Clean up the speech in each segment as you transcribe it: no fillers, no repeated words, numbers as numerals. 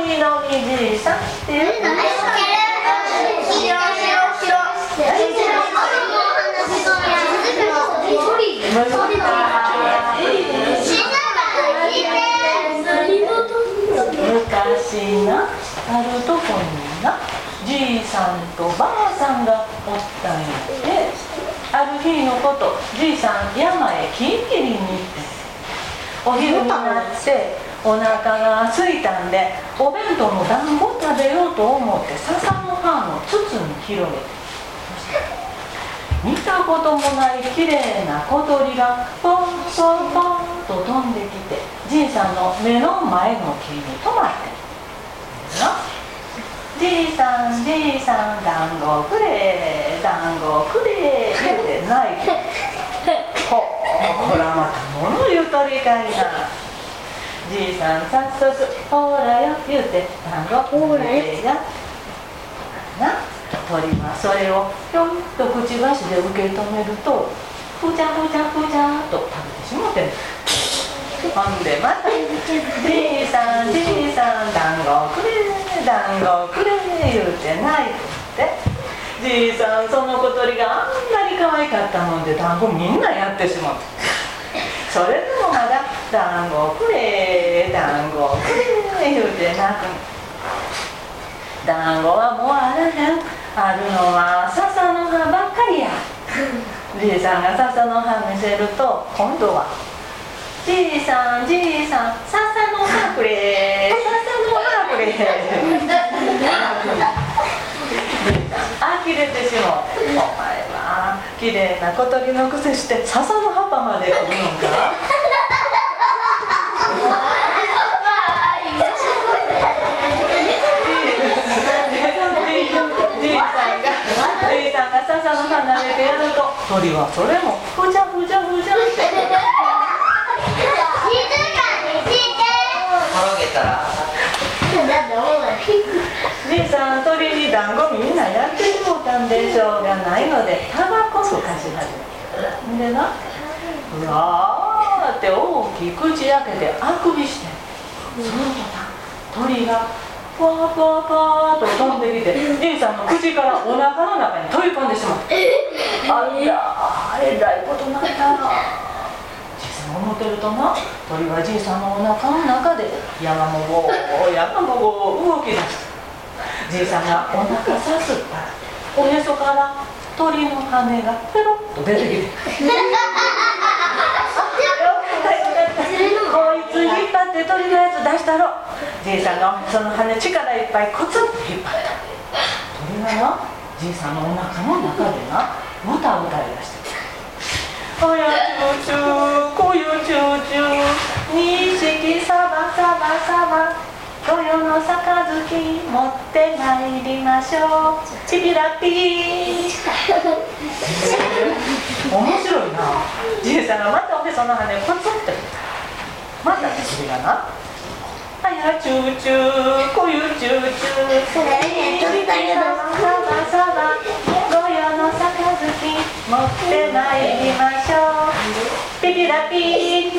みのみじいさんっていう。昔な、あるとこにな、じいさんとばあさんがおったんやで、ある日のこと、じいさん山へ金切りに行って、お昼になってお腹が空いたんで、お弁当の団子食べようと思って笹の葉の筒に広げて、見たこともない綺麗な小鳥がポンポンポンと飛んできて、じいさんの目の前の木に止まってじいさんじいさん団子くれ団子くれ言うて泣いてこらまた物言うとりかいな。じいさん早速ほらよ言うて団子くれやな。鳥はそれをひょんとくちばしで受け止めるとふちゃふちゃふちゃと食べてしもてん。ほんでまたじいさんじいさん団子くれ団子くれ言うて泣いて、じいさんその小鳥があんなに可愛かったもんで団子みんなやってしもて、それでもまだ団子くれ団子くれ言うて泣く。団子はもうあらへん、あるのは笹の葉ばっかりや。じいさんが笹の葉見せると今度はじいさんじいさん笹の葉くれ笹の葉くれ呆れてしもう、お前は綺麗な小鳥のくせして笹の葉っぱまで来るのか。じいさんが笹の葉撫でてやると鳥はそれもふちゃふちゃふちゃって転げたらじいさん鳥に団子みんなやってしもたんでしょうがないのでタバコを貸し始めでな、うわーって大きい口開けてあくびして、その途端鳥がパーパーパーと飛んできてじいさんの口からお腹の中に飛び込んでしまう。あらえらいことになったな。じいさん思ってるとな、鳥はじいさんのお腹の中でやがもごやがもご動き出した。じいさんがお腹さすったらおへそから鳥の羽がペロッと出てきてこいつ引っ張って鳥のやつ出したろ。じいさんがその羽力いっぱいコツッと引っ張った。鳥がな、じいさんのお腹の中でな歌を歌い出して「おやちゅうちゅうこゆちゅうちゅう錦サバサバサバ豊の杯持ってまいりましょうちびらぴー」面白いな。じいさんがまたおへその羽コツッと引っ張った。また鳥がな「あやちゅうちゅうこゆちゅうちゅう錦サバサバごよの杯持ってまいりましょうピピラピー」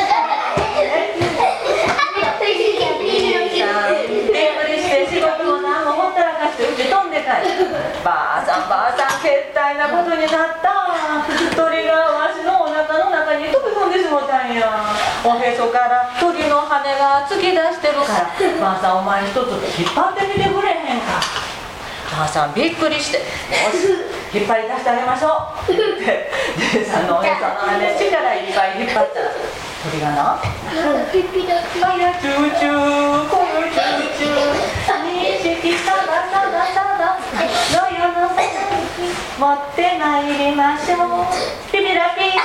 びっくりして仕事も何もほったらかしてうち飛んで帰る。ばあさんばあさんけったいなことになった。鳥がわしのお腹の中に飛び込んでしもたんや。おへそから鳥の羽が突き出してるからばあさんお前一つ引っ張ってみてくれへんか。ばあさんびっくりして「よし引っ張り出してあげましょう」ってじいさんのおへその羽力いっぱい引っ張ったら鳥がな「あやちゅうちゅうこゆちゅうちゅう錦サバサバサバごよの杯持ってまいりましょうピピラピー」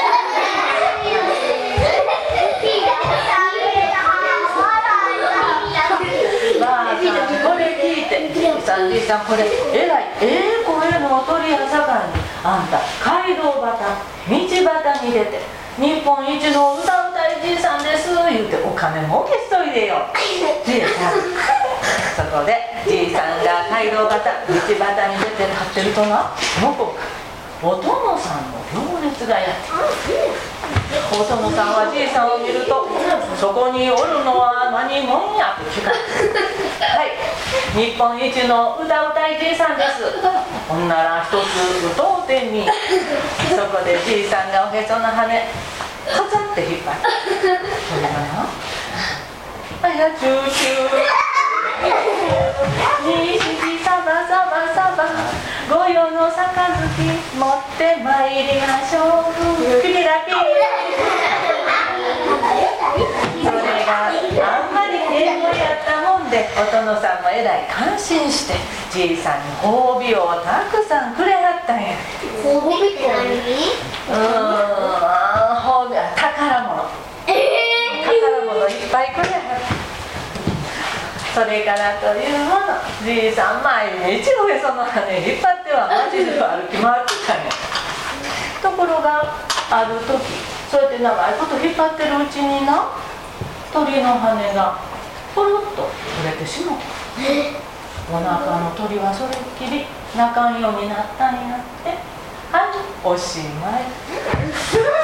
ばあさんこれ聞いて「じいさんこれえらい声の鳥やさかいにあんた街道端道端に出て日本一の歌うたいじいさんです」言うてお金儲けしといでよ。じいさんそこでじいさんが街道端道端に出て立ってるとな、向こうからお殿さんの行列がやってくる。お殿さんはじいさんを見ると「そこにおるのは何者や」って聞かれて日本一の歌うたいじいさんです。ほんなら一つ歌うてみ。そこでじいさんがおへその羽カチャって引っ張ってそれがなあやチューチュー錦サバサバサバ御用の杯持ってまいりましょうピピラピそれがあんまり英語やったもんでお殿さんもえらい感心してじいさんに褒美をたくさんくれはったんや。 褒美って何？ 褒美は宝物、宝物いっぱいくれはった。それからというものじいさん毎日おへその羽引っ張っては街で歩き回ってたんや。ところがある時そうやって長いこと引っ張ってるうちにな鳥の羽がポロッと取れてしまった。お腹の鳥はそれっきり鳴かんようになったんやって。はい、おしまい。